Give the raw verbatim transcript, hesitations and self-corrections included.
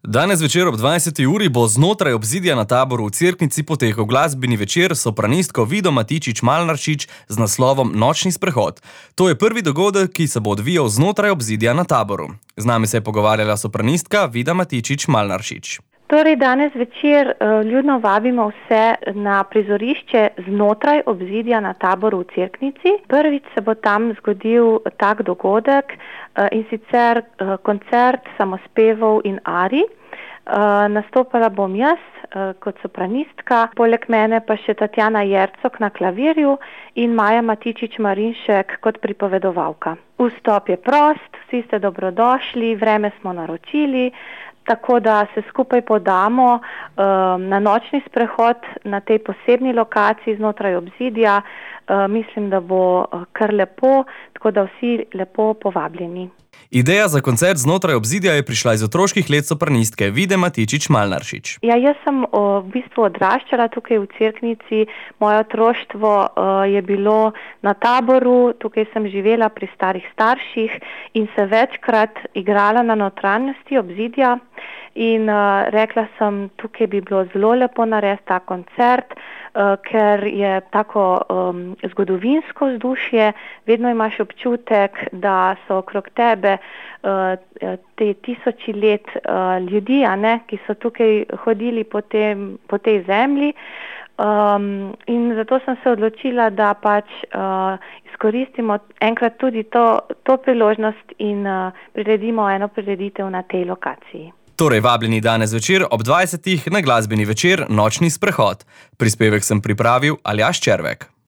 Danes večer ob dvajseti uri bo znotraj obzidja na Taboru v Cerknici potekal glasbeni večer s sopranistko Vido Matičič-Malnaršič z naslovom Nočni sprehod. To je prvi dogodek, ki se bo odvijal znotraj obzidja na Taboru. Z nami se je pogovarjala sopranistka Vida Matičič-Malnaršič. Torej, danes večer uh, ljudno vabimo vse na prizorišče znotraj obzidja na Taboru v Cerknici. Prvič se bo tam zgodil tak dogodek uh, in sicer uh, koncert samospevov in ari. Uh, nastopala bom jaz uh, kot sopranistka, poleg mene pa še Tatjana Jercok na klavirju in Maja Matičič-Marinšek kot pripovedovalka. Vstop je prost, vsi ste dobrodošli, vreme smo naročili, tako da se skupaj podamo um, na nočni sprehod na tej posebni lokaciji znotraj obzidja. Uh, mislim, da bo kar lepo, tako da vsi lepo povabljeni. Ideja za koncert znotraj obzidja je prišla iz otroških let sopranistke Vide Matičič-Malnaršič. Ja, jaz sem o, v bistvu odraščala tukaj v Cerknici. Moje otroštvo o, je bilo na Taboru, tukaj sem živela pri starih starših in se večkrat igrala na notranjosti obzidja. In uh, rekla sem, tukaj bi bilo zelo lepo narediti ta koncert, uh, ker je tako um, zgodovinsko vzdušje, vedno imaš občutek, da so okrog tebe uh, te tisoči let uh, ljudi, a ne, ki so tukaj hodili po, tem, po tej zemlji. Um, in zato sem se odločila, da pač uh, izkoristimo enkrat tudi to, to priložnost in uh, priredimo eno prireditev na tej lokaciji. Torej, vabljeni danes večer ob dvajsetih na glasbeni večer Nočni sprehod. Prispevek sem pripravil Aljaž Červek.